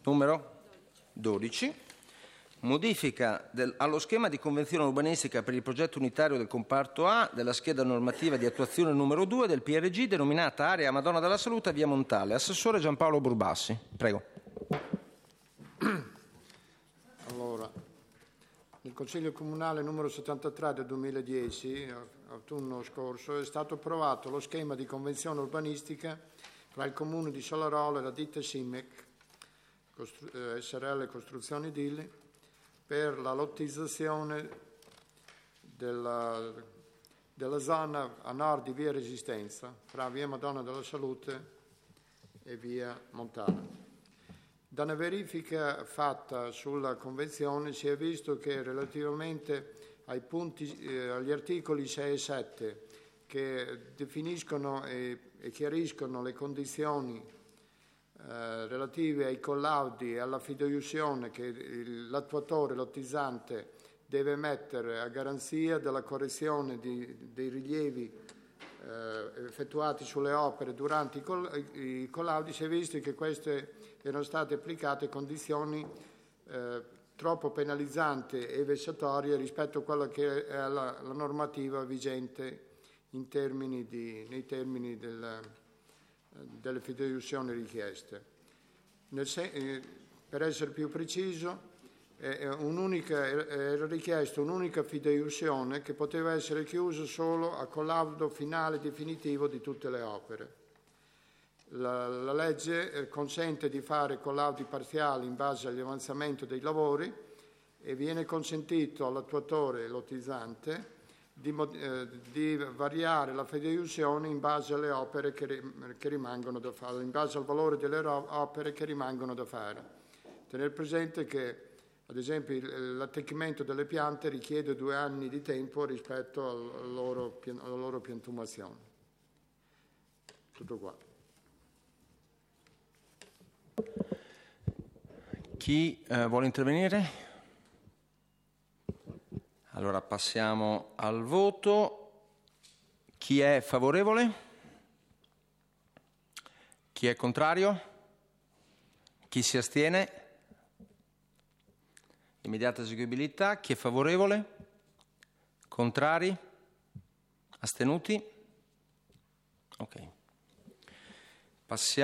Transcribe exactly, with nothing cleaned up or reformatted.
Numero dodici. Modifica del, allo schema di convenzione urbanistica per il progetto unitario del comparto A della scheda normativa di attuazione numero due del P R G denominata Area Madonna della Salute a Via Montale. Assessore Giampaolo Burbassi. Prego. Allora, nel Consiglio Comunale numero settantatré del duemiladieci, autunno scorso, è stato approvato lo schema di convenzione urbanistica tra il Comune di Solarolo e la ditta Simec, S R L Costruzioni Edili, per la lottizzazione della, della zona a nord di via Resistenza, fra via Madonna della Salute e via Montale. Da una verifica fatta sulla Convenzione si è visto che relativamente ai punti, eh, agli articoli sei e sette che definiscono e, e chiariscono le condizioni eh, relative ai collaudi e alla fideiussione che il, l'attuatore, l'ottizzante, deve mettere a garanzia della correzione di, dei rilievi eh, effettuati sulle opere durante i, coll- i collaudi, si è visto che queste erano state applicate condizioni eh, troppo penalizzanti e vessatorie rispetto a quella che è la, la normativa vigente in termini di, nei termini del, delle fideiussioni richieste. Nel se- eh, per essere più preciso, eh, un'unica, era richiesto un'unica fideiussione che poteva essere chiusa solo a collaudo finale definitivo di tutte le opere. La, la legge eh, consente di fare collaudi parziali in base all'avanzamento dei lavori e viene consentito all'attuatore e lottizzante di, eh, di variare la fideiussione in base alle opere che, che rimangono da fare, in base al valore delle opere che rimangono da fare. Tenere presente che, ad esempio, l'attecchimento delle piante richiede due anni di tempo rispetto al loro, alla loro piantumazione. Tutto qua. Chi eh, vuole intervenire? Allora passiamo al voto. Chi è favorevole? Chi è contrario? Chi si astiene? Immediata eseguibilità. Chi è favorevole? Contrari? Astenuti? Ok. Passiamo